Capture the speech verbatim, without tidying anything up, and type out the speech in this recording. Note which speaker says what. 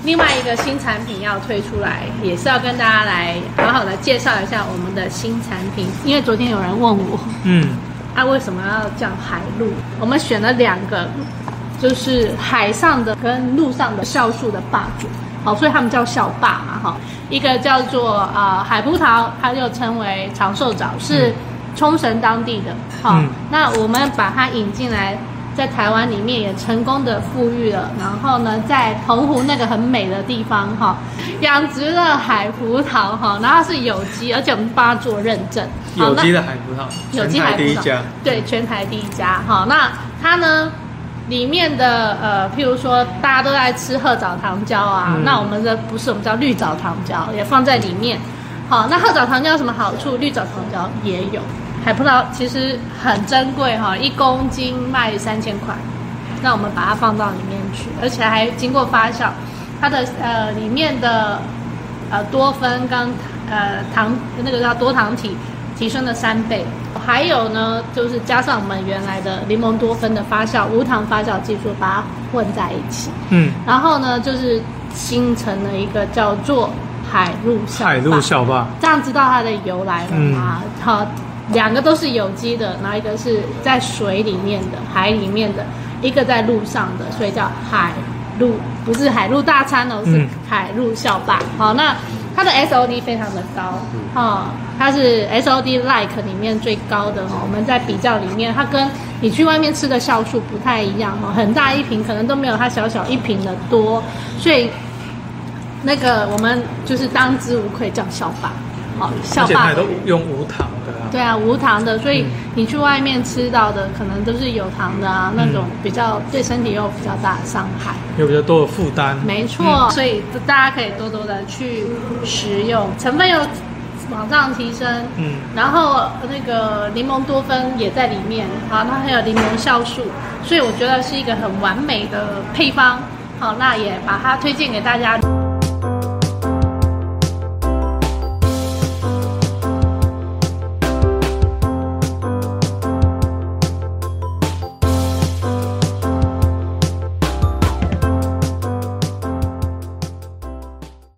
Speaker 1: 另外一个新产品要推出来，也是要跟大家来好好的介绍一下我们的新产品。因为昨天有人问我，嗯，啊为什么要叫海陆？我们选了两个，就是海上的跟陆上的酵素的霸主，好，所以他们叫酵霸嘛，哈。一个叫做啊、呃、海葡萄，它又称为长寿枣，是冲绳当地的，好、嗯，那我们把它引进来。在台湾里面也成功的富裕了，然后呢，在澎湖那个很美的地方哈，养殖了海葡萄哈，然后是有机，而且我们帮它做认证，
Speaker 2: 有机的海葡萄，
Speaker 1: 有机海葡萄，
Speaker 2: 全台第一家，
Speaker 1: 对，全台第一家哈。那它呢，里面的呃，譬如说大家都在吃褐藻糖胶啊，嗯、那我们的不是，我们叫绿藻糖胶，也放在里面。好，那褐藻糖胶有什么好处？绿藻糖胶也有。海葡萄其实很珍贵哈，一公斤卖三千块，那我们把它放到里面去，而且还经过发酵，它的呃里面的呃多酚跟呃糖那个叫多糖体提升了三倍，还有呢就是加上我们原来的柠檬多酚的发酵无糖发酵技术，把它混在一起，嗯，然后呢就是形成了一个叫做海陆酵霸。
Speaker 2: 海陆酵霸，
Speaker 1: 这样知道它的由来了吗？好、嗯。两个都是有机的，然后一个是在水里面的、海里面的，一个在陆上的，所以叫海陆，不是海陆大餐哦，是海陆酵霸。好，那它的 S O D 非常的高，哈、嗯，它是 S O D Like 里面最高的哈。我们在比较里面，它跟你去外面吃的酵素不太一样哈，很大一瓶可能都没有它小小一瓶的多，所以那个我们就是当之无愧叫酵霸。好，
Speaker 2: 而且它都用无糖的、啊。
Speaker 1: 对啊，无糖的，所以你去外面吃到的可能都是有糖的啊，那种比较对身体有比较大的伤害，
Speaker 2: 有比较多的负担。
Speaker 1: 没错、嗯，所以大家可以多多的去食用，成分又往上提升，嗯，然后那个柠檬多酚也在里面，好，它还有柠檬酵素，所以我觉得是一个很完美的配方。好，那也把它推荐给大家。